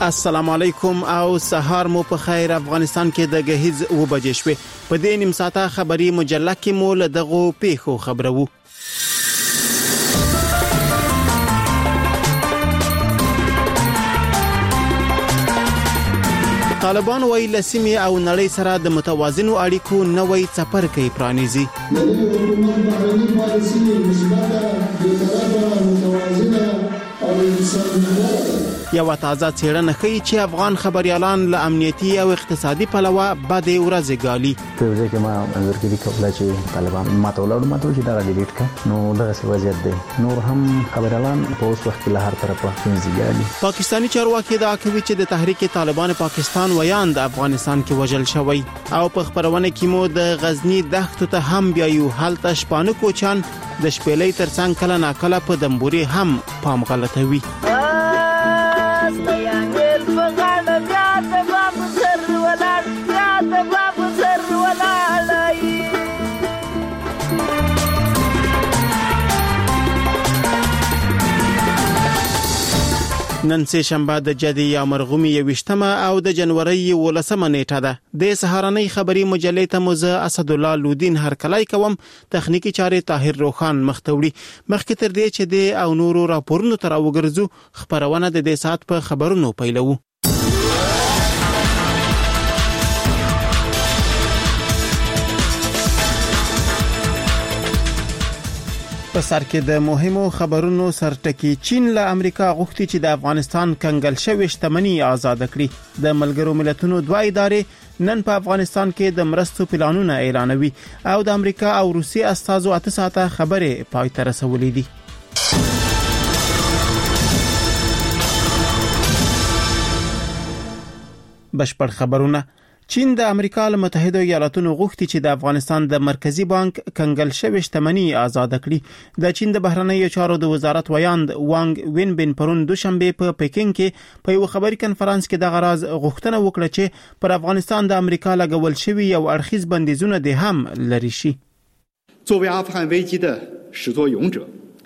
السلام علیکم او سهار مو په خیر. افغانستان کې د غهیز و بجې شوې. په دې نیم ساعته خبري مجله کې مو له دغه پیښو خبرو. طالبان وایي لسیمې او نړۍ سره د متوازنو اړیکو نوې څپرکې پرانیزي. یو تازه څېړنه ښیي چې افغان خبريالان له امنیتي او اقتصادي پلوه بدې ورځې ګالي. په ځکه ما منظور کې کوله چې طالبان ماته چې دا ډیلیټ کړ نو دغه څه وضعیت دی. نور هم خبريالان په اوس وخت کې له هر طرفه ځګالي. پاکستاني چارواکي دا کوي چې د تحریک طالبان پاکستان ویاند افغانستان کې وژل شوی او په خبرونه کې مو د غزنی دښتو ته هم بیایو. هلته شپانه کوچان د شپېلې ترڅنګ کله ناکله په دمبوري هم پام غلطوي. نن سه شنبه د جدي یا مرغومي 28 او د جنوري 19 نیټه ده. د سهارنۍ خبري مجلې ته موزه اسد الله لودین هرکلای کوم. تخنیکی چارې طاهر روخان مختوړي. مخکې تر دې چې د او نورو راپورونو تر وګرځو خبرونه د دې سات په خبرونو پیلو. په سر کې د مهمو خبرونو سرټکی. چین له امریکا غوښتي چې د افغانستان کنګل شوی شتمنۍ آزاد کړي. د ملګرو ملتونو دوه ادارې نن په افغانستان کې د مرستو پلانونه اعلانوي او د امریکا او روسي استازو 8 ساعته خبرې پای ته رسولې دي. بشپړ خبرونه. چین د امریکا له متحده ایالاتونو غوښتي چې د افغانستان د مرکزی بانک کنګل شوی شتمنۍ آزاد کړي. د چین د بهرنیو چارو د وزارت ویاند وانګ وینبن پرون دوشنبه په پکینګ کې په یو خبري کنفرانس کې د غراز غوښتنه وکړه چې پر افغانستان د امریکا لګول شوی یو اړخیز بندیزونه د هم لري شي. 作为阿富汗危机的始作俑者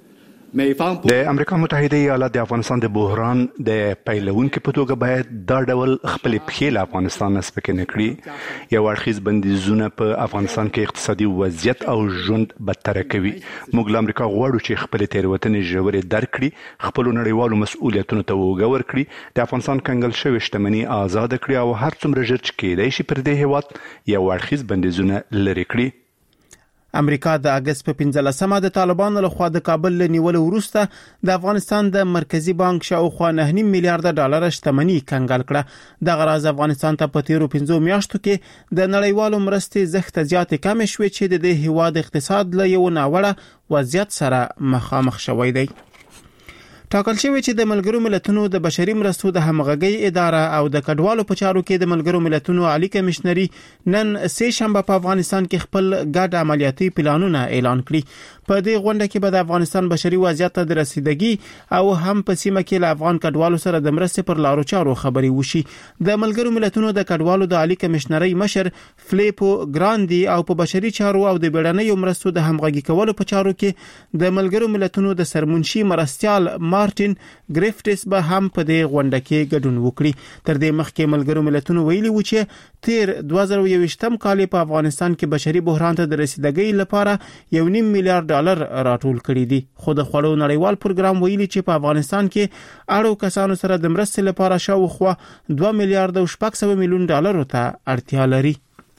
د امریکا متحده ایالات د افغانستان د بحران د پیلونکو په توګه باید دا ډول خپل پخې له افغانستان سپکې نه کړي. یو اړخیز بندیزونه په افغانستان کې اقتصادي وضعیت او ژوند بدتر کوي. موږ له امریکا غواړو چې خپل تیروتنې ژورې درک کړي، خپل نړیوالو مسؤلیتونو ته وګور کړي، د افغانستان کنګل شوی شتمنۍ آزاد کړي او هر څومره ژر چې کېدای شي پر دې هیواد یو اړخیز بندیزونه لري کړي. امریکا د اگست په 15مه د طالبانو لخوا د کابل نیول وروسته د افغانستان د مرکزی بانک شاوخوا 9.5 میلیارډ ډالر شتمنۍ کنګال کړه. د غراز افغانستان ته په تیرو 15 میاشتو کې د نړیوالو مرستې زښت زیاتې کم شوې چې د هیواد اقتصاد له یو ناوړه وضعیت سره مخامخ شوی دی. ټاکل شوی چې د ملګرو ملتونو د بشري مرستو د همغږي اداره او د کډوالو په چارو کې د ملګرو ملتونو عالی کمشنري نن سه شنبه په افغانستان کې خپل ګډ عملیاتي پلانونه اعلان کړي. په دې غونډه کې به د افغانستان بشري وضعیت ته د رسیدګي او هم په سیمه کې له افغان کډوالو سره د مرستې پر لارو چارو خبري وشي. د ملګرو ملتونو د کډوالو د عالی کمشنري مشر فلیپو ګراندي او په بشري چارو او د بیړنیو مرستو د همغږي کولو په چارو کې د ملګرو ملتونو د سرمنشي مرستيال مارټین ګریفټس به هم په دې غونډه کې ګډون وکړي. تر دې مخکې ملګرو ملتونو ویلي و چې تیر 2021 کال په افغانستان کې بشري بحران ته د رسیدګۍ لپاره 1.5 میلیارډ ډالر راټول کړي دي. خو د خوړو نړیوال پروګرام ویلي چې په افغانستان کې اړو کسانو سره د مرستې لپاره شاوخوا 2 میلیارډ او 600 میلیون ډالر ته اړتیا لري.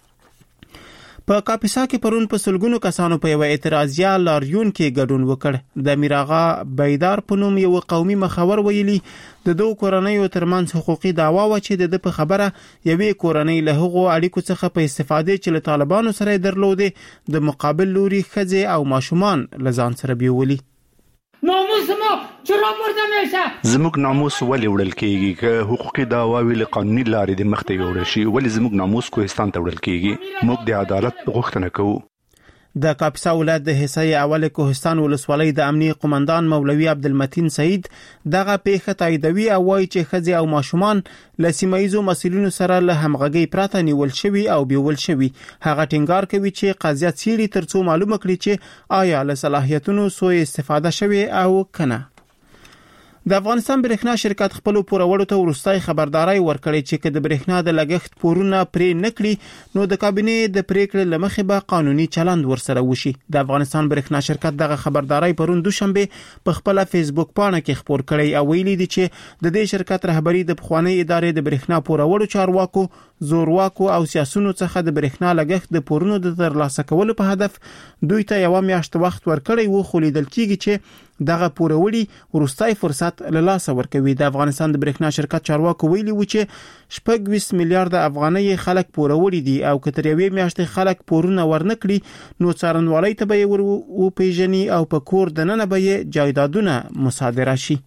په کاپیسا کې پرون په سلګونو کسانو په یو اعتراضیه لاریون کې ګډون وکړ. د میراغا بیدار په نوم یو قومي مخاور ویلي د دوه کورنیو ترمنځ حقوقي دعوا و چې د په خبره یوې کورنۍ له هغو اړیکو څخه په استفاده چې له طالبانو سره درلودې د مقابل لوري ښځې او ماشومان لزان سره بیولي. ناموس ما چرا مرده میشه؟ زموږ ناموس ولې وړل کیږي؟ که حقوقي دعواوې له قانوني لارې د مخ ته یوړل شي ولې زموږ ناموس کوهستان ته وړل کیږي؟ موږ د عدالت غوښتنه کوو. د کاپیسا ولایت د حصای اول کوهستان ولسوالۍ د امنیه قومندان مولوي عبدالمتین سعید دغه پیښه تاییدوي او وایي چې ښځې او ماشومان له سیمایزو مسؤلینو سره له همغږۍ پرته نیول شوي او بیول شوي. هغه ټینګار کوي چې قضیه څیړي ترڅو معلومه کړي چې آیا له صلاحیتونو سوء استفاده شوي او کنه. د افغانستان برېښنا شرکت خپل پورولو ته ورستای خبرداري ورکړي چې کله برېښنا د لګښت پورونه پرې نکړي نو د کابینې د پریکړې لمخې به قانوني چلند ورسره وشي. د افغانستان برېښنا شرکت دغه خبرداري پرون دوشنبه په خپل فیسبوک پاڼه کې خپور کړی او ویلي دي چې د دې شرکت رهبری د پخوانی ادارې د برېښنا پورولو چارواکو زورواکو او سیاسيونو څخه د برېښنا لګښت د پورونو د ترلاسه کولو په هدف دوی ته یو میاشت وخت ورکړی وو، خو لیدل کېږي چې دغه پورولي ورستای فرصت له لاسه ورکوي. د افغانستان د برېښنا شرکت چارواکو ویلي و چې 26 میلیارډ افغانۍ خلک پورولي دي او کتر یوې میاشتې خلک پورونه ورنکړي نو څارنوالۍ ته به ور پیژني او په کور دننه به جایدادونه مصادره شي.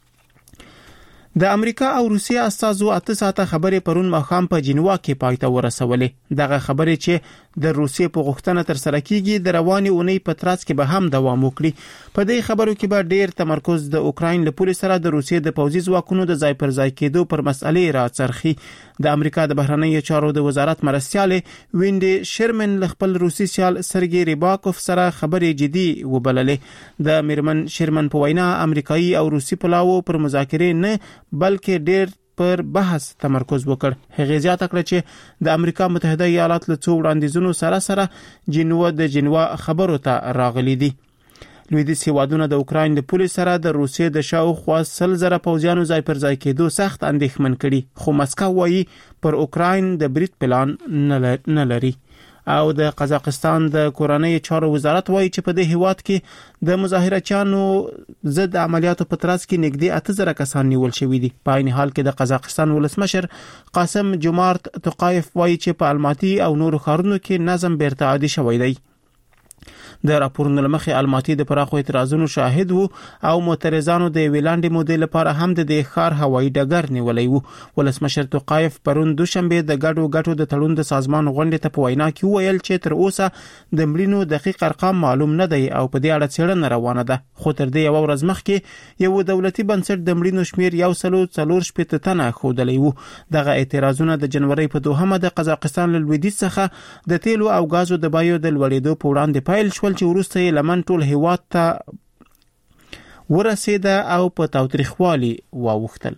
د امریکا او روسیې استازو 8 ساعته خبرې پرون ماښام په جنیوا کې پای ته ورسولې. دغه خبرې چې د روسیې په غوښتنه تر سره کیږي د رواني اونۍ په ترڅ کې به هم دوام وکړي. په دې خبرو کې به ډیر تمرکز د اوکراین له پولیس سره د روسیې د پوځي ځواکونو د ځای پر ځای کېدو پر مسئلې راڅرخي. د امریکا د بهرنیو چارو د وزارت مرستيال وینډي شرمن له خپل روسي سیال سرګي ریباکوف سره خبرې جدي وبللې. د میرمن شرمن په وینا امریکایي او روسي پلاوو پر مذاکرې نه بلکې ډیر پر بحث تمرکز وکړ. هغه زیاته کړه چې د امریکا متحده ایالات له څو وړاندیزونو سره جنیوا خبرو ته راغلي دي. لویدیځ هیوادونه د اوکراین د پولیس سره د روسیې د شاوخوا 100,000 پوځیانو ځای پر ځای کېدو سخت اندېښمن کړي، خو مسکو وایي پر اوکراین د برید پلان نه لري. او د قزاقستان د کورنۍ چارو وزارت وایي چې په دې هیواد کې د مظاهرچیانو ضد عملیاتو په ترڅ کې نږدې 8,000 کسان نیول شوي دي. په عین حال کې د قزاقستان ولسمشر قاسم جمارت توقایف وایي چې په الماتی او نورو ښارونو کې نظم بیرته عادي شوی دی. د راپورونو لمخې الماتی د پراخو اعتراضونو شاهد وو او معترضانو د ویلاندې مودې لپاره هم د ښار هوایي ډګر نیولې وو. ولسمشر توقایف پرون دوشنبه د ګډو د تړون د سازمان غونډې ته په وینا کې ویل چې تر اوسه د مړینو دقیق ارقام معلوم نه دی او په دې اړه څېړنه روانه ده. خو تر دې یو ورځ مخکې یو دولتي بنسټ د مړینو شمیر 144 تنه ښودلی وو. دغه اعتراضونه د جنوري په 2مه د قزاقستان له لویدیځ څخه د تیلو او غازو د بیو د لوړېدو په وړاندې پیل شول چې وروسته یې لمن ټول هیواد ته ورسېده او په تاوتریخوالي واوښتل.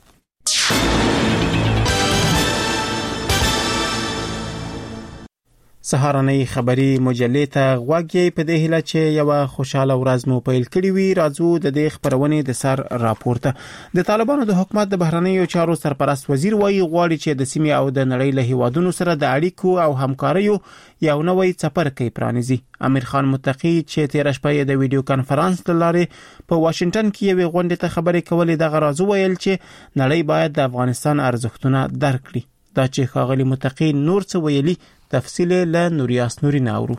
سهارنۍ خبری مجلې ته غوږی په دې هیله چې یو خوشاله ورځ مو پیل کړی وي. راځو د دې خبرونې د سر راپورته. د طالبانو د حکومت د بهرنیو چارو سرپرست وزیر وایي غواړي چې د سیمې او د نړۍ له هیوادونو سره د اړیکو او همکاریو یو نوې څپرکی پرانیزي. امیر خان متقی چې تیر شپه د ویډیو کانفرنس لارې په واشنگټن کې یو غونډه ته خبرې کولې د غرض ویل چې نړۍ باید د افغانستان ارزښتونه درک کړي. دا چې ښاغلي متقی نور څه ویلي تفصیل له نوریاس نوري ناورو.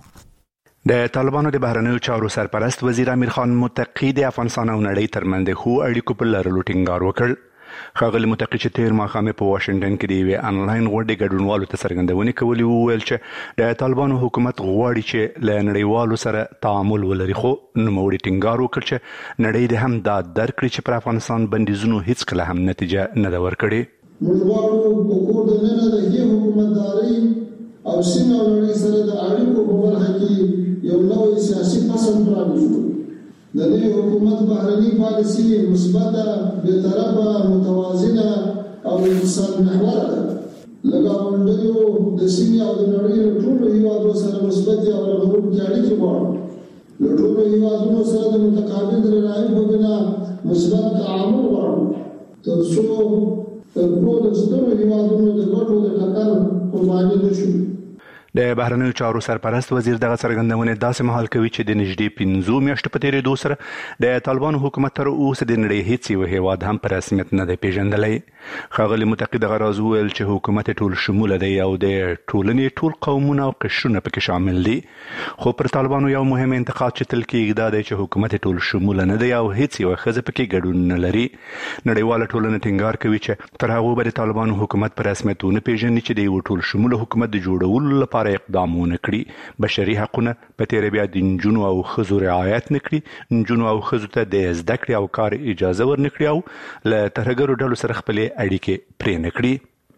د طالبانو د بهرنیو چارو سرپرست وزیر امیر خان متقی د افغانستان او نړۍ ترمنځ د خو اړیکو په لرلو ټینګار وکړ. ښاغلي متقی چې تیر ماښام په واشنگټن کې د یوې انلاین غونډې ګډونوالو ته څرګندونې کولې وویل چې د طالبانو حکومت غواړي چې له نړیوالو سره تعامل ولري، خو نوموړي ټینګار وکړ چې نړۍ د هم دا درک کړي چې پر افغانستان بندیزونو هیڅ کله هم نتیجه نه ده ورکړې. موږ غواړو په کور دننه د دې حکومتدارۍ او سیمه او نړۍ سره د اړیکو په برخه کې یو نوی سیاسي فصل پرانیزو. د دې حکومت بهرني پالیسي مثبته، بېطرفه، متوازنه او اقتصاد محوره ده. له ګاونډیو د سیمې او د نړۍ له ټولو هیوادو سره مثبتې او رغونکې اړیکې غواړو. له ټولو هیوادونو سره د متقابل درناوي په بنا مثبت تعامل غواړو تر څو تر ټولو سترو هیوادونو د ګټو د ټکر قرباني نه شو. د بهرنیو چارو سرپرست وزیر دغه څرګندونې داسې مهال کوي چې د نږدې 15 میاشتو په تیریدو سره د طالبانو حکومت تر اوسه د نړۍ هیڅ یو هیواد هم په رسمیت نه دی پیژندلی. ښاغلي متقی دغه راز وویل چې حکومت ټول شموله دی او د ټولنې ټول قومونه او قشرونه پکې شامل دي. خو پر طالبانو یو مهم انتقاد چې تل کېږي دا دی چې حکومت ټول شموله نه دی او هیڅ یو ښځه پکې ګډون نه لري. نړیواله ټولنه ټینګار کوي چې تر هغه به د طالبانو حکومت په رسمیت ونه پیژني چې د یو ټول شموله حکومت د جوړولو لپاره اقدامونه کړي. بشري حقونه په تیر بیا د نجونو او ښځو رعایت نه کړي، نجونو او ښځو ته د زده کړې او کار اجازه ورنکړي او له ترهګرو ډلو سره خپلې اړیکې پرې نه کړي.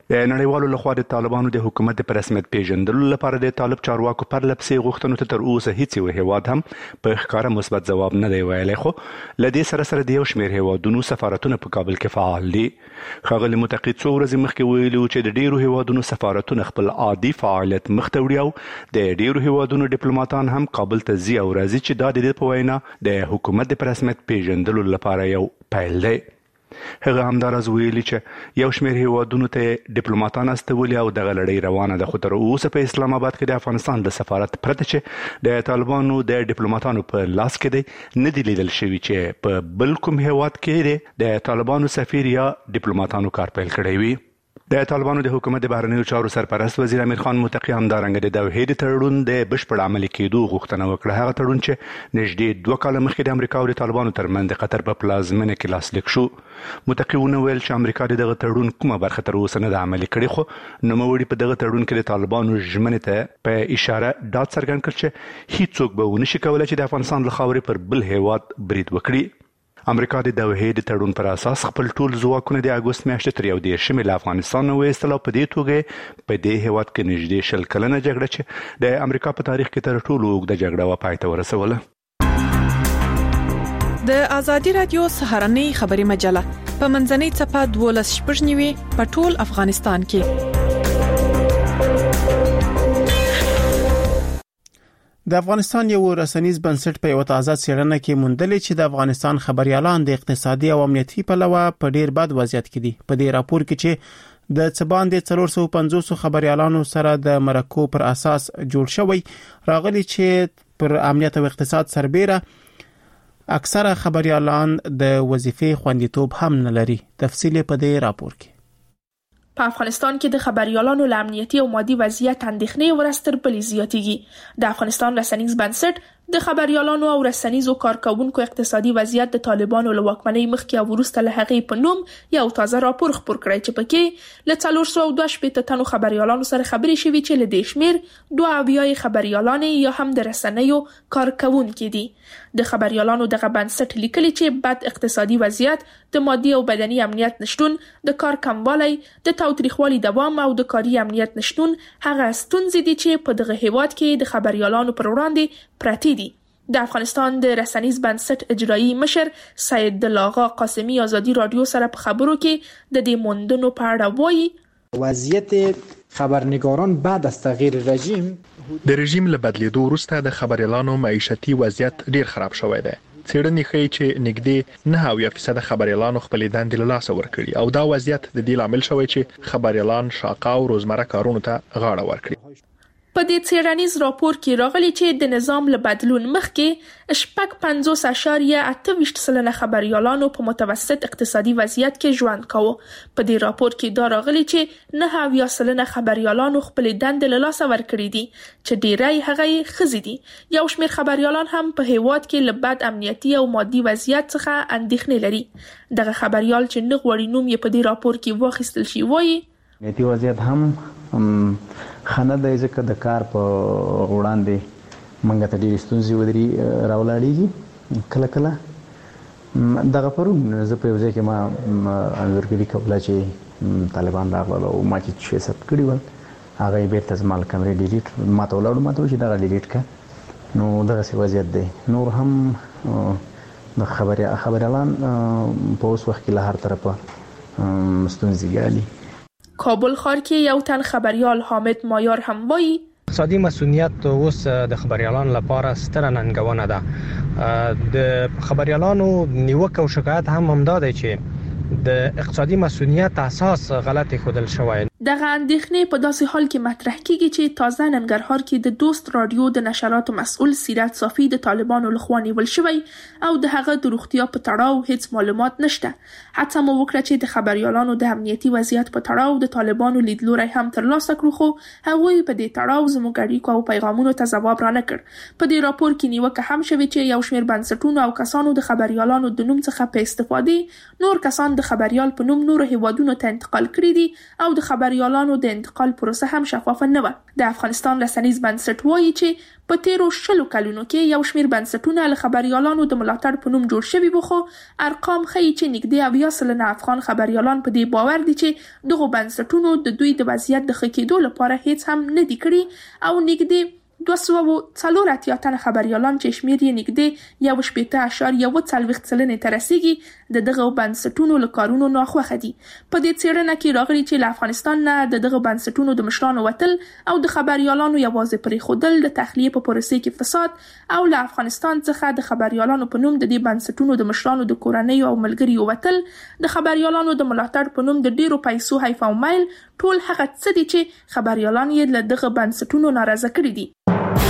د نړیوالو لخوا د طالبانو د حکومت په رسمیت پیژندلو لپاره د طالب چارواکو پر لپسې غوښتنو ته تر اوسه هیڅ یو هیواد هم په ښکاره مثبت ځواب نه دی ویلی، خو له دې سره د یو شمېر هیوادونو سفارتونه په کابل کې فعال دي. ښاغلي متقي څو ورځې مخکې ویلي چې د ډیرو هیوادونو سفارتونه خپل عادي فعالیت مخ ته وړي او د ډیرو هیوادونو ډیپلوماټان هم کابل ته ځي او راځي چې دا د دې په وینا د حکومت د رسمیت پیژندلو لپاره یو پیل دی. هغه همداراز ویلي چې یو شمېر هیوادونو ته ډیپلوماټان استولي او دغه لړۍ روانه ده، خو تر اوسه په اسلام آباد کې د افغانستان د سفارت پرته چې د طالبانو د ډیپلوماټانو په لاس کې دی نه دی لیدل شوي چې په بل کوم هیواد کې د طالبانو سفیر یا ډیپلوماټانو کار پیل کړی وي. د طالبانو د حکومت د بهرنیو چارو سرپرست وزیر امیر خان متقي همدارنګه د دوحې د تړون د بشپړ عملي کېدو غوښتنه وکړه. هغه تړون چې نږدې 2 کاله مخکې د امریکا او د طالبانو ترمنځ د قطر په پلازمینه کې لاسلیک شو. متقي وویل چې امریکا د دغه تړون کومه برخه تر اوسه نه ده عملي کړې، خو نوموړي په دغه تړون کې د طالبانو ژمنې ته په اشاره ډاډ څرګند کړ چې هیڅوک به ونه شي کولی چې د افغانستان له خاورې پر بل هیواد برید وکړي. امریکا د دوحې د تړون پر اساس خپل ټول ځواکونه د اګوست میاشتې تر 11 له افغانستان نه وایستل او په دې توګه په دې هیواد کې نږدې 10 کلنه جګړه چې د امریکا په تاریخ کې تر ټولو اوږده جګړه پای ته ورسوله. د ازادي رادیو سهارنۍ خبري مجله په منځنۍ صفحه 12 په ټول افغانستان کې. د افغانستان یو رسنیز بنسټ په یو تازه څېړنه کې موندلې چې د افغانستان خبريالان د اقتصادي او امنیتي پلوه په ډیر بد وضعیت کې دي. په دې راپور کې چې د څبان د 450 خبريالانو سره د مرکو پر اساس جوړ شوی راغلي چې پر امنیت او اقتصاد سربېره اکثره خبريالان د وظیفې خوندیتوب هم نه لري. تفصیل په دې راپور کې. په افغانستان کې د خبريالانو له امنیتي او مادي وضعیت اندېښنې ورستر بلې زیاتېږي. د افغانستان رسنیز بنسټ د خبريالانو او رسنیزو کارکونکو اقتصادي وضعیت د طالبانو له واکمنۍ مخکې او وروسته له هغې په نوم یو تازه راپور خپور کړی چې پکې له 422 تنو خبريالانو سره خبرې شوي چې له دې شمېر 2 خبريالان یا هم د رسنیو کارکونکي دي. د خبريالانو دغه بنسټ لیکلي چې بد اقتصادي وضعیت، د مادي او بدني امنیت نشټون، د کار کموالی، د تاوتریخوالي دوام او د کاري امنیت نشټون هغه ستونزې دي چې په دغه هیواد کې د خبريالانو پر وړاندې پراته دي. د افغانستان د رسنیز بنسټ اجرایی مشر سید دلاغا قاسمی ازادي رادیو سره په خبرو کې د دې موندنو په اړه وایي وضعیت خبرنگاران بعد از تغییر رژیم د رژیم له بدلیدو وروسته د خبريالانو معیشتي وضعیت ډیر خراب شوی دی. څېړنې ښیي چې نږدې 9% خبريالانو خپلې دندې له لاسه ورکړي او دا وضعیت د دې لامل شوی چې خبريالان شاقه او روزمره کارونو ته غاړه ورکړي. په دې څېړنیز راپور کې راغلي چې د نظام له بدلون مخکې 50.28% خبريالانو په متوسط اقتصادي وضعیت کې ژوند کاوه. په دې راپور کې دا راغلي چې 9% خبريالانو خپل دندې له لاسه ورکړي دي چې ډیری هغه ښځې دي. یو شمېر خبريالان هم په هیواد کې له بد امنیتي او مادي وضعیت څخه اندېښنې لري. دغه خبريال چې نه غواړي نوم یې په دې راپور کې واخیستل شي وایي امنیتي وضعیت هم خنه د ځکه د کار په وړاندې منګه ته ډېرې ستونزې ودري راولاړېږي. کله کله دغه پرون زه په یو ځای کې ما انځورګري کوله چې طالبان راغلل او ما چې شیست کړي ول هغه یې بیرته زما له کمرې ډیلیټ ما ته ولاړو ما ته چې دغه ډیلیټ کړه. نو دغسې وضعیت دی. نور هم د خبريالان په اوس وخت کې له هر طرفه ستونزې ګالي. کابل ښار کې یو تن خبريال حامد مایار هم وایي اقتصادي مسؤلیت اوس د خبريالانو لپاره ستره ننګونه ده. د خبريالانو نیوکه او شکایت هم همدا دی چې د اقتصادي مسؤلیت اساس غلط ښودل شوی. دغه اندېښنې په داسې حال کې مطرح کیږي چې تازه ننګرهار کې د دوست رادیو د نشراتو مسؤل سیرت صافي د طالبانو لخوا نیول شوی او د هغه د روغتیا په تړاو هیڅ معلومات نشته. حتی مو وکړه چې د خبريالانو د امنیتي وضعیت په تړاو د طالبانو لیدلوری هم ترلاسه کړو، خو هغوی په دې تړاو زموږ اړیکو او پیغامونو ته ځواب را نه کړ. په دې راپور کې نیوکه هم شوې چې یو شمېر بنسټونو او کسانو د خبريالانو د نوم څخه په استفادې نور کسان د د خبريال په نوم نورو هیوادونو ته انتقال کړي دي او د خبريالانو د انتقال پروسه هم شفافه نه و. د افغانستان رسنیز بنسټ وایي چې په تیرو 20 کلونو کې یو شمېر بنسټونه له خبريالانو د ملاتړ په نوم جوړ شوي وو، خو ارقام ښیي چې نږدې 80% افغان خبريالان په دې باور دي چې دغه بنسټونو د دوی د وضعیت د ښه کېدو لپاره هیڅ هم نه دي کړي او نږدې 240 تنه خبريالان چې شمېر یې نږدې 1.40 سلنې ته رسیږي د دغه بنسټونو له کارونو ناخوښه دي. په دې څېړنه کې راغلي چې له افغانستان نه د دغه بنسټونو د مشرانو وتل او د خبريالانو یوازې پرېښودل د تخلیې په پروسې کې فساد او له افغانستان څخه د خبريالانو په نوم د دې بنسټونو د مشرانو د کورنیو او ملګریو وتل، د خبريالانو د ملاتړ په نوم د ډیرو پیسو حیف او میل، ټول هغه څه دي چې خبريالان یې له دغه بنسټونو ناراضه کړي دي.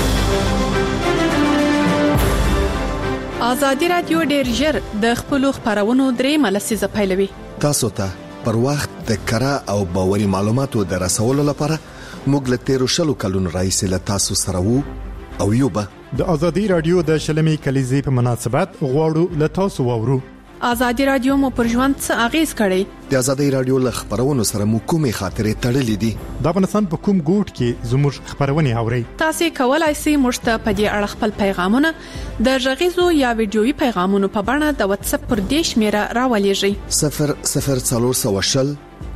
ازادي رادیو ډېر ژر د خپلو خبرونو درې لسیزه پیلوي. تاسو ته پر وخت د کره او باوري معلوماتو د رسولو لپاره موږ له 13 کلونو راهیسې له تاسو سره وو او یو به د ازادي رادیو د شلمي کلیزې په مناسبت غواړو له تاسو وورو. ازادي رادیو مو پر ژوند څه اغیز کړی؟ د ازادي رادیو له خبرونو سره مو کومې خاطرې تړلې دي؟ د افغانستان په کوم ګوټ کې زموږ خبرونه اوري؟ تاسو کولای شئ موږ ته په دې اړه خپل پیغامونه د غږیزو یا ویډیويي پیغامونو په بڼه د واتس اپ پر دې شمیره راولېږئ. 00420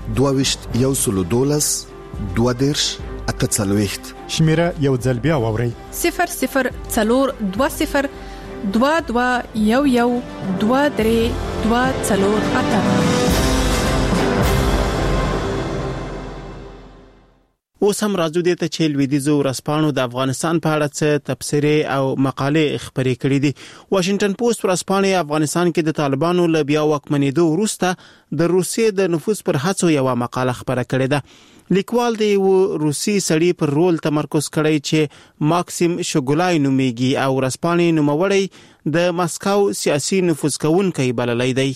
22 12 48 شمیره یو ځل بیا واورئ. 00420 22 23 248. اوس هم راځو دې ته چې لویدیځو ورځپاڼو د افغانستان په اړه څه تبصرې او مقالې خپرې کړې دي. واشنگټن پوسټ ورځپاڼه افغانستان کې د طالبانو له بیا واکمنېدو وروسته د روسیې د نفوذ پر هڅو یو مقاله خپره کړې ده. لیکوال دی روسي سړي پر رول تمرکز کړی چې ماکسیم شوګولای نومیږي او ورځپاڼې نوموړی د مسکو سیاسي نفوذ کوونکی بللی دی.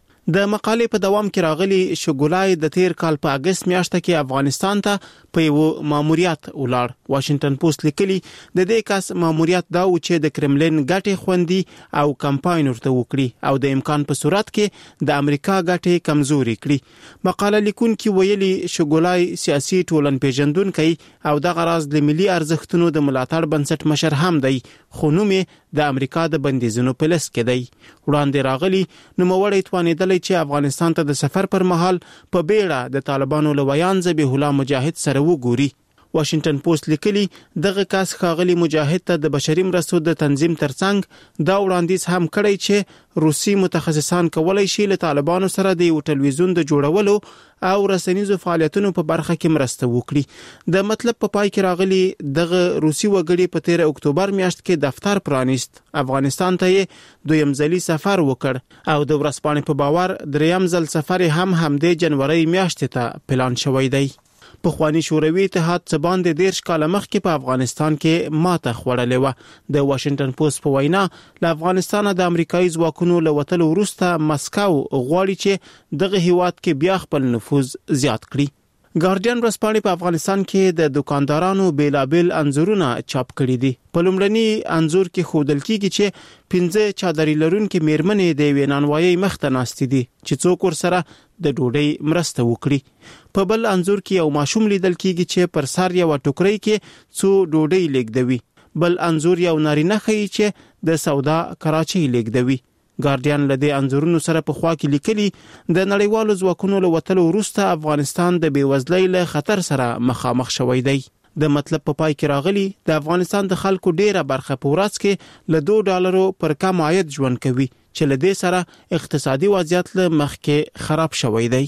د مقالې په دوام کې راغلي شوګولای د تیر کال په اگست میاشت کې افغانستان ته په یو ماموریت ولاړ. واشنگټن پوسټ لیکلي د دې کس ماموریت دا و چې د کرملین ګټې خوندي او کمپاین ورته وکړي او د امکان په صورت کې د امریکا ګټې کمزوري کړي. مقاله لیکونکي ویلي شوګولای سیاسي ټولنپېژندونکي او د غراض د ملي ارزښتونو د ملاتړ بنسټ مشر هم دی، خو نوم یې د امریکا د بندیزونو په لست کې دی. وړاندې راغلي نوموړی توانیدل چې افغانستان ته د سفر پر مهال په بیړه د طالبانو لویان ذبیح الله مجاهد سره وګوري. واشنگټن پوسټ لیکلي دغه کس ښاغلي مجاهد ته د بشري مرستو د تنظیم ترڅنګ دا وړاندیز هم کړی چې روسي متخصصان کولای شي له طالبانو سره د یو ټلویزیون د جوړولو او رسنیزو فعالیتونو په برخه کې مرسته وکړي. د مطلب په پای کې راغلي دغه روسي وګړي په 13 اکتوبر میاشت کې دفتر پرانیست. افغانستان ته دویم ځلي سفر وکړ او د ورځپاڼې په باور دریم ځل سفر هم همدې جنوري میاشت ته پلان شوی دی. پخوانی شوروي اتحاد څخه باندې 10 کال مخکې په افغانستان کې ماته خوړلې و. د واشنگټن پوسټ په وینا له افغانستان د امریکایي ځواکونو له وتلو وروسته مسکو غواړي چې دغه هیواد کې بیا خپل نفوذ زیات کړي. ګارډین ورځپاڼه په افغانستان کې د دکاندارانو بیلابل انځورونه چاپ کړي دي. په لومړني انځور کې ښودل کیږي چې 15 چادرې لرونکي میرمنې د وینانوایي مخته ناستې دي چې څوک ورسره د ډوډۍ مرسته وکړي. په بل انځور کې یو ماشوم لیدل کیږي چې پر سر یو ټوکرۍ کې څو ډوډۍ لیږدوي. بل انځور یو نارینه ښیي چې د سودا کراچۍ لیږدوي. ګارډین له دې انځورونو سره په خوا کې لیکلي د نړیوالو ځواکونو له وتلو وروسته افغانستان د بېوزلۍ له خطر سره مخامخ شوی دی. د مطلب په پای کې راغلي د افغانستان د خلکو ډیره برخه په ورځ کې له $2 پر کم عاید ژوند کوي چې له دې سره اقتصادي وضعیت له مخکې خراب شوی دی.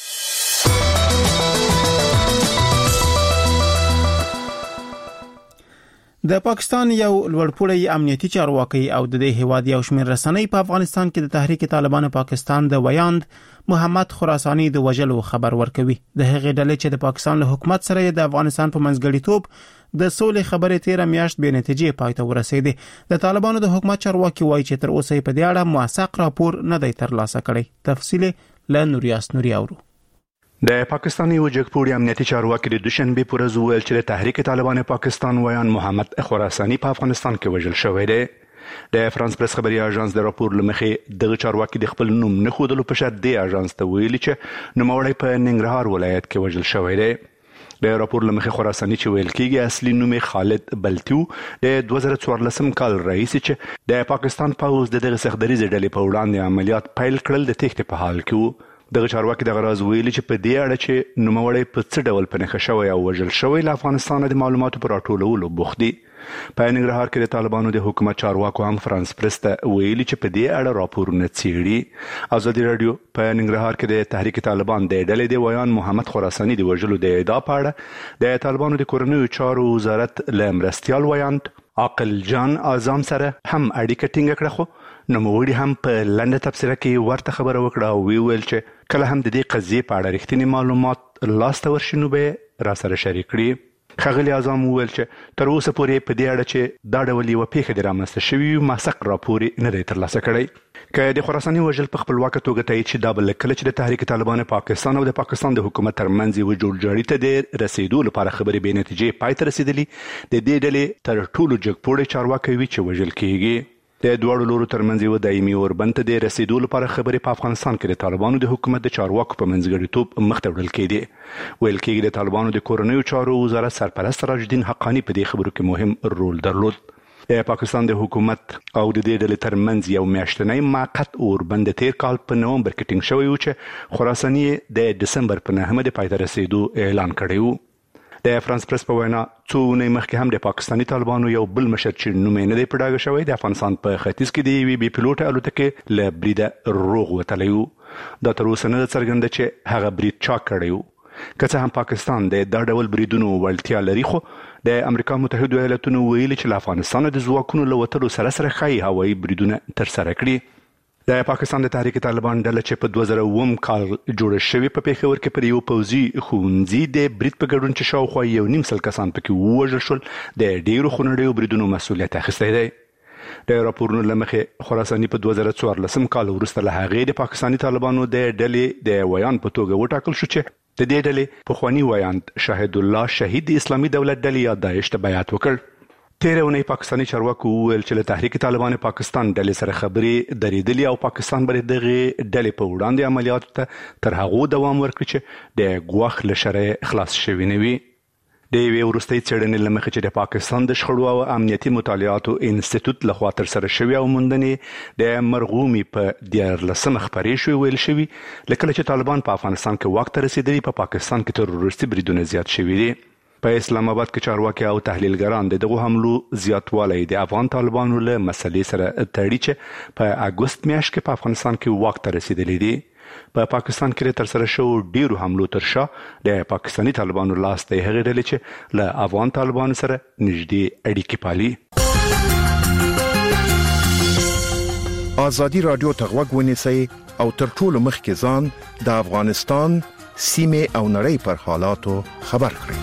د پاکستان یو لوړپوړی امنیتي چارواکي او د دې هیواد یو شمېر رسنۍ په افغانستان کې د تحریک طالبان پاکستان د ویاند محمد خراسانی د وژلو خبر ورکوي. د هغې ډلې چې د پاکستان له حکومت سره د افغانستان په منځګړیتوب د سولې خبرې 13 میاشت بې نتیجې پای ته ورسېدې. د طالبانو د حکومت چارواکي وایي چې تر اوسه په دې اړه موثق راپور نه دی ترلاسه کړی. تفصیل له نوریاس نوري اورو. د پاکستاني وجګپوړي امنیتي چارواکي د دوشنبه پر ورځ ویل چې د تحریک طالبان پاکستان ویان محمد خراسانی په افغانستان کې وژل شوی دی. د فرانس پریس خبري اژانس د راپور لمخې دغه چارواکي د خپل نوم نه خودلو په شرط دی اژانس ته ویلي چې نوموړی په ننګرهار ولایت کې وژل شوی دی. د راپور لمخې خراساني چې ویل کېږي اصلي نوم خالد بلتیو د 2014 کال رئیس چې د پاکستان پوځ دغه سختدریزه ډلې په وړاندې عملیات پیل کړل د تېښتې په حال کې وو. دغه چارواکي دغه راز ویلي چې په دې اړه چې نوموړی په څه ډول په نښه شوی او وژل شوی له افغانستان د معلوماتو پر راټولولو بوخت دي. په ننګرهار کې د طالبانو د حکومت چارواکو هم فرانس پریس ته ویلي چې په دې اړه راپورونه څېړي. ازادي راډیو په ننګرهار کې د تحریک طالبان د ډلې د ویان محمد خراساني د وژلو د ادعا په اړه د طالبانو د کورنیو چارو وزارت له مرستیال ویاند عاقل جان اعظم سره هم اړیکه ټینګه کړه، خو نوموړي هم په لنډه تبصره کې ورته خبره وکړه او ویل چې کله هم د دې قضیې په اړه رښتینی معلومات لاسته ورشي نو به را سره شریک کړي. ښاغلي اعظم وویل چې تر اوسه پورې په دې اړه چې دا ډول یوه پیښه د رامنځته شوي مسق راپور نه دی ترلاسه کړی. که د خراساني وژل په خپلواکه توګه تایید شي دا به له کله چې د تحریک طالبان پاکستان او د پاکستان د حکومت ترمنځ یوه جوړجاړي ته د رسیدو لپاره خبرې بې نتیجې پای ته رسېدلي د دې ډلې تر ټولو جګپوړی چارواکی وي چې وژل کېږي. د دواړو لورو ترمنځ یوه دایمي اوربند ته د رسیدو لپاره خبرې په افغانستان کې د طالبانو د حکومت د چارواکو په منځګړیتوب مخ ته وړل کېدې. ویل کېږي د طالبانو د کورنیو چارو وزارت سرپرست راج الدین حقاني په دې خبرو کې مهم رول درلود. د پاکستان د حکومت او د دې ډلې ترمنځ یو میاشتنی موقت اوربند تیر کال په نومبر کې ټینګ شوی و چې خراساني د دسمبر په 9 د پای ته رسیدو اعلان کړی و. د فرانس پریس په وینا څو اونۍ مخکې هم د پاکستاني طالبانو یو بل مشر چې نوم یې نه دی په ډاګه شوی د افغانستان په ختیځ کې د یوې بې پیلوټه الوتکې له بریده روغ وتلی و. دا تر اوسه نه ده څرګنده چې هغه برید چا کړی و. که څه هم پاکستان د دا ډول بریدونو وړتیا لري، خو د امریکا متحدو ایالتونو ویلي چې له افغانستان د ځواکونو له وتلو سره سره ښایي هوایي بریدونه ترسره کړي. د پاکستان د تحریک طالبان ډله چې په 2009 کال جوړه شوې په پیښور کې پر یو پوځي ښوونځي د برید په ګډون چې شاوخوا 1.5 کسان پکې ووژل شول د ډېرو خونړیو بریدونو مسؤلیت اخیستی دی. د راپورونو له مخې خراساني په 2014 کال وروسته له هغې د پاکستاني طالبانو د ډلې د ویان په توګه وټاکل شو چې د دې ډلې پخواني ویاند شاهد الله شهید د اسلامي دولت ډلې یا داعش ته بیعت وکړ. تیره اونۍ پاکستاني چارواکو وویل چې له تحریک طالبان پاکستان ډلې سره خبرې درېدلې او پاکستان به دغه ډلې په وړاندې عملیاتو ته تر هغو دوام ورکړي چې د ګواښ له شره خلاص شوي نه وي. د یوې وروستۍ څېړنې له مخې چې د پاکستان د شخړو او امنیتي مطالعاتو انسټیټوټ لخوا ترسره شوي او موندنې د مرغومي په 14 خپرې شوې ویل شوي له کله چې طالبان په افغانستان کې واک ته رسېدلي په پاکستان کې تروریستي بریدونه زیات شوي دي. په اسلام آباد کې چارواکي او تحلیلګران دغه حملو زیاتوالی د افغان طالبانو له مسلې سره تړي چې په اګوست میاشت کې په افغانستان کې واک ته رسېدلي دي. په پاکستان کې ترسره شو ډیرو حملو تر شا د پاکستاني طالبانو لاس ته هغه ډلې چې له افغان طالبانو سره نږدې اړیکې پالي. ازادي راډیو ته غوږ ونیسئ او تر ټولو مخکې ځان د افغانستان سیمه او نړۍ پر حالاتو خبر کړئ.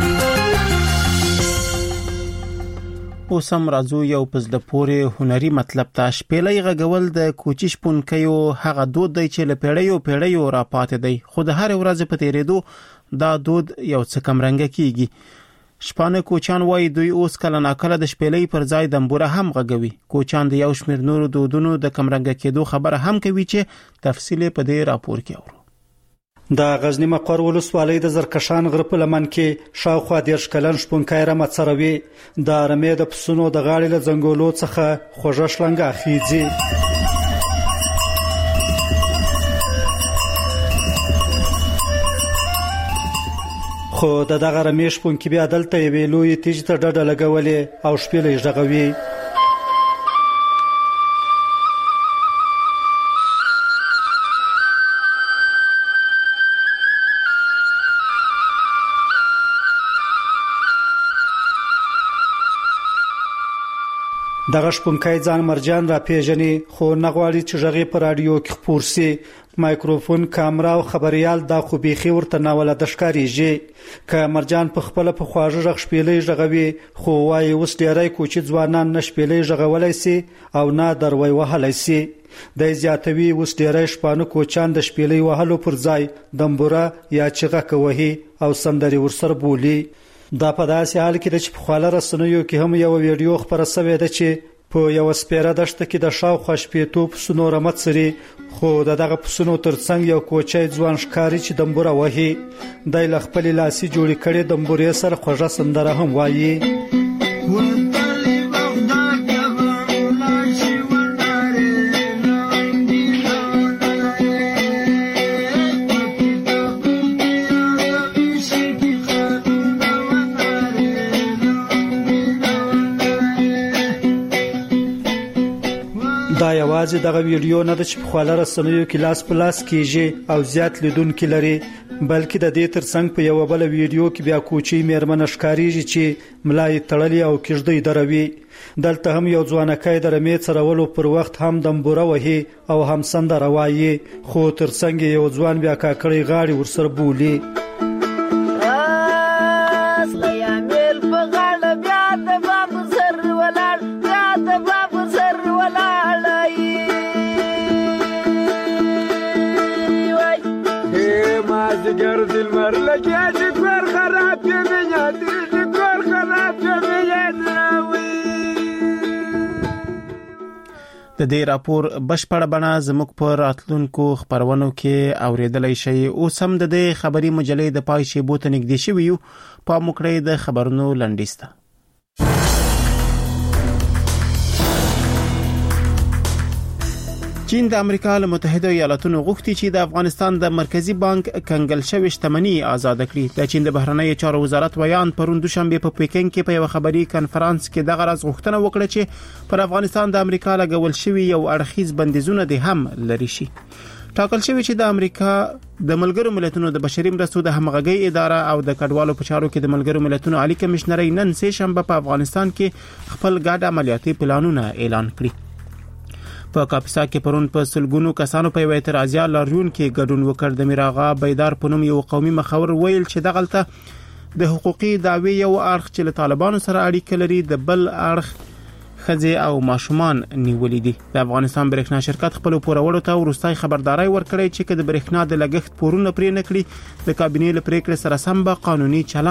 اوس هم راځو یو پزله پورې هنري مطلب ته. شپېلۍ غږول د کوچي شپونکیو هغه دود دی چې له پیړیو را پاتې دی، خو د هر ورځ په تیرېدو دا دود یو څه کمرنګه کیږي. شپانه کوچان وایي دوی اوس کله ناکله د شپېلۍ پر ځای دمبوره هم غږوي. کوچان د یو شمېر نورو دودونو د کمرنګه کېدو خبره هم کوي چې تفصیل په دې راپور کې اورو. د غزنی مقر ولسوالۍ د زرکشان غره په لمن کې شاوخوا 10 کلن شپونکی رمه څروي. د رمې د پسونو د غاړې له ځنګولو څخه خوږه شلنګه خېځي. خو دغه رمې شپونکي بیا دلته یوې لویې تیږې ته ډډه لګولې او شپېلۍ غږوي. دغه شپونکی ځان مرجان را پیژني، خو نه غواړي چې غږی په رادیو کې خپور سي. مایکروفون، کامرا او خبريال دا خو بيخي ورته ناوله د ښکاریږي. که مرجان په خپل په خواږه غږ شپېلۍ غږوي، خو وايي اوس ډیری کوچي ځوانان نه شپېلۍ غږولای سي او نه دروي وهلای سي. د زیاتوي اوس ډیری شپانه کوچان د شپېلۍ وهلو پر ځای دمبوره یا چغه کوي او سندري ورسره بولي. دا په داسې حال کې چې په خاله رسنیو کې هم یو ویډیو خبره شوې ده چې په یو سپیره دشته کې د شاوخوا شپېتو پسونو رمت سري خو دغه پسونو ترڅنګ یو کوچی ځوان ښکاري چې دمبوره وهي د خپل لاسي جوړې کړي دمبورې سره خوږه سندره هم وایي. دا یوازې دغه ویډیو نه د چې په خواله رسنیو کې لاس په لاس کیږي او زیات لیدونکو لري بلکې د دې ترڅنګ په یو بل ویډیو کې بیا کوچی میرمن ښکاریږي چې ملای تړلې او کېږدۍ دروي. دلته هم یو ځوانکای د رمې څرولو پر وخت هم دمبوره وهي او هم سندره وایي خو ترڅنګ یو ځوان بیا کاکړی غاړي ورسره بولي. د دې راپور بشپړ بڼه زموږ په راتلونکو خبرونو کې اوریدلای شئ. اوس هم د دې خبري مجلې د پای شیبو ته نږدې شوي یو په مکړې د خبرونو لنډیسته. چین د امریکا له متحده ایالاتونو غوښتي چې د افغانستان د مرکزی بانک کنګل شوی شتمنۍ آزاد کړي. د چین د بهرنی چارو وزارت ویان پرون دوشنبه په پیکینګ کې په یو خبري کانفرنس کې دغه راز غوښتنه وکړه چې پر افغانستان د امریکا لګول شوی یو اړخیز بندیزونه د هم لري شي. ټاکل شوی چې د امریکا د ملګرو ملتونو د بشري مرستو د همغږي اداره او د کډوالو په چارو کې د ملګرو ملتونو عالی کمشنري نن سه شنبه په افغانستان کې خپل ګډ عملیاتي پلانونه اعلان کړي. په کاپیسا کې پرون په سلګونو کسانو په اعتراضیا لاریون کې ګډون وکړ. د میراغا بیدار په نوم یو قومي مخور ویل چې دغلطه د حقوقي دعوی یو اړخ چې له طالبانو سره اړیکه لري د بل اړخ خځې او ماشومان نیولې دي. د افغانستان برېښنا شرکت خپل پورولو ته ورستای خبرداري ورکړی چې د برېښنا د لګښت پورونه پرې نکړي د کابینې لپاره پریکړه سره سم به قانوني چلند